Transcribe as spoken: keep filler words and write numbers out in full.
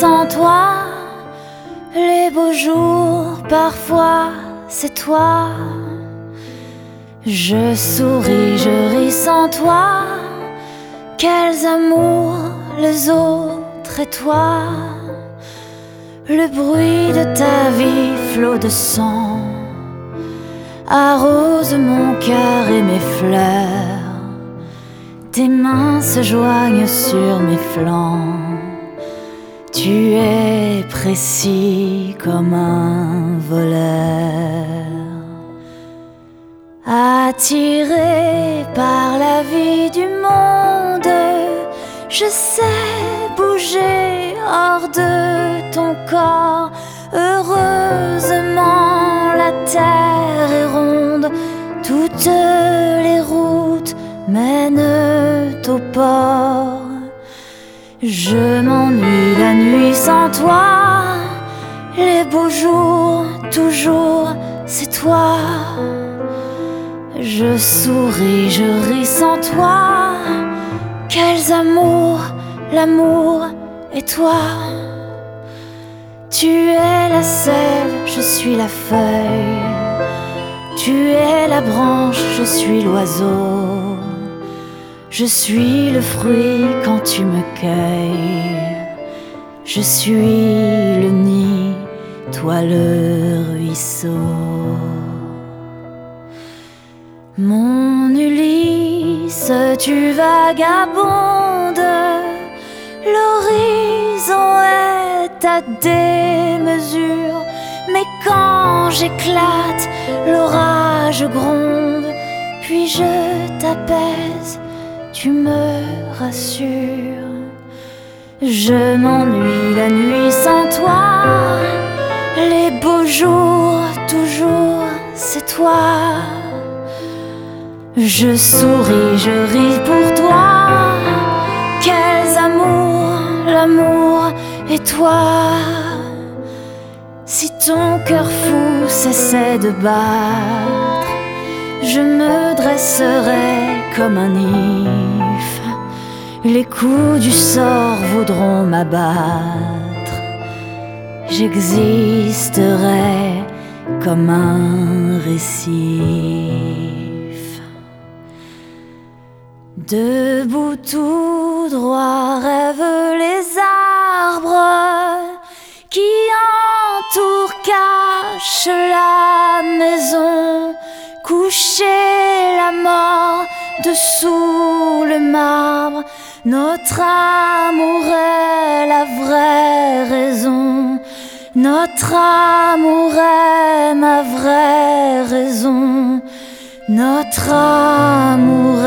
sans toi. Les beaux jours, parfois, c'est toi. Je souris, je ris sans toi. Quels amours, les autres et toi. Le bruit de ta vie, flot de sang, arrose mon cœur et mes fleurs. Tes mains se joignent sur mes flancs. Tu es précis comme un voleur. Attiré par la vie du monde, je sais bouger hors de ton corps. Heureusement, la terre est ronde, toutes les routes mènent au port. Je m'ennuie la nuit sans toi, les beaux jours, toujours, c'est toi. Je souris, je ris sans toi. Quels amours, l'amour et toi. Tu es la sève, je suis la feuille. Tu es la branche, je suis l'oiseau. Je suis le fruit quand tu me cueilles. Je suis le nid, toi le ruisseau. Mon Ulysse, tu vagabondes, l'horizon est à démesure. Mais quand j'éclate, l'orage gronde, puis je t'apaise, tu me rassures. Je m'ennuie la nuit sans toi, les beaux jours, toujours, c'est toi. Je souris, je ris pour toi. Quels amours, l'amour et toi. Si ton cœur fou cessait de battre, je me dresserai comme un if. Les coups du sort voudront m'abattre. J'existerai comme un récif. Debout tout droit rêvent les arbres qui entourent, cachent la maison. Coucher la mort dessous le marbre, notre amour est la vraie raison. Notre amour est ma vraie raison. Notre amour